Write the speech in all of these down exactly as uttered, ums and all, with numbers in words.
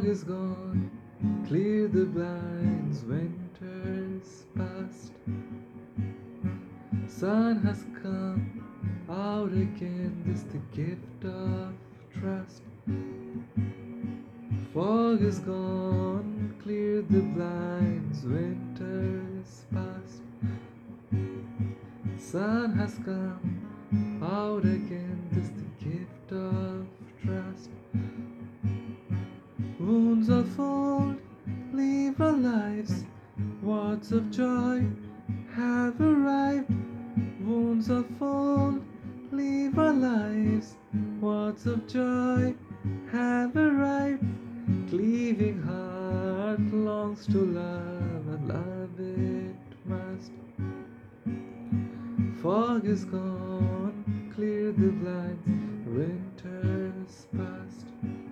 Fog is gone, clear the blinds, winter's past. Sun has come out again, this the gift of trust. Fog is gone, clear the blinds, winter's past. Sun has come out again, this the gift of trust. Wounds of old leave our lives, words of joy have arrived. Wounds of old leave our lives, words of joy have arrived. Cleaving heart longs to love, and love it must. Fog is gone, clear the blinds, winter's past.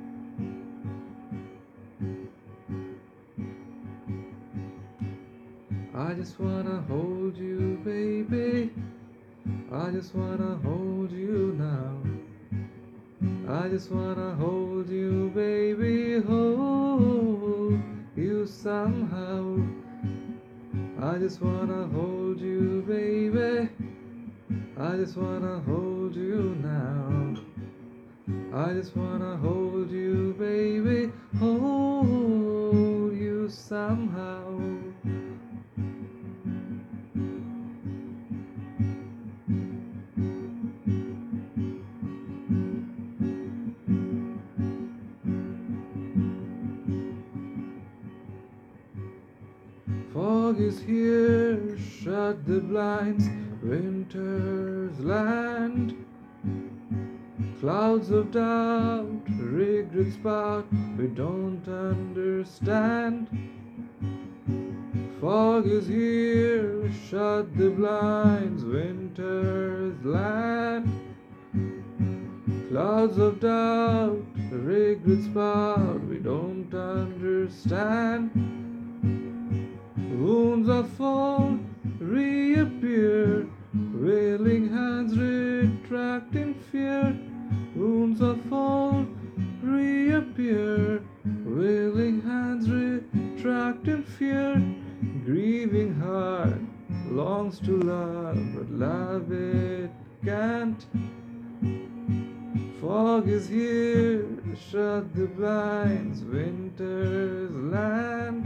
I just wanna hold you, baby. I just wanna hold you now. I just wanna hold you, baby, hold you somehow. I just wanna hold you, baby. I just wanna hold you now. I just wanna hold you, baby, hold you somehow. Fog is here, shut the blinds, winter's land. Clouds of doubt, regret spout, we don't understand. Fog is here, shut the blinds, winter's land. Clouds of doubt, regret spout, we don't understand. Wounds of old reappear, wailing hands retracting fear. Wounds of old reappear, wailing hands retracting fear. Grieving heart longs to love, but love it can't. Fog is here, shut the blinds, winter's land.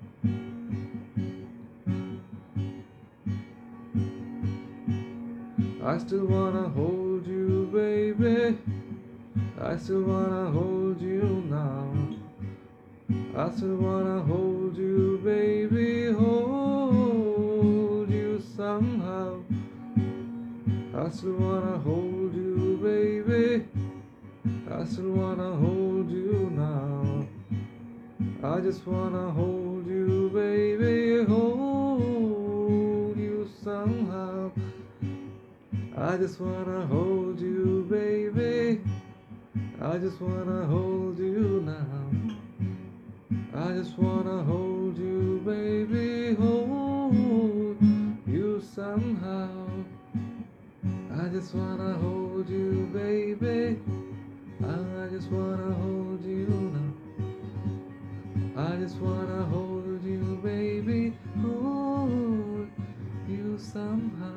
I still wanna hold you, baby. I still wanna hold you now. I still wanna hold you, baby, hold you somehow. I still wanna hold you, baby. I still wanna hold you now. I just wanna hold you, baby, hold you somehow. I just wanna hold you, baby. I just wanna hold you now. I just wanna hold you, baby, hold you somehow. I just wanna hold you, baby. I just wanna hold you now. I just wanna hold you, baby, hold you somehow.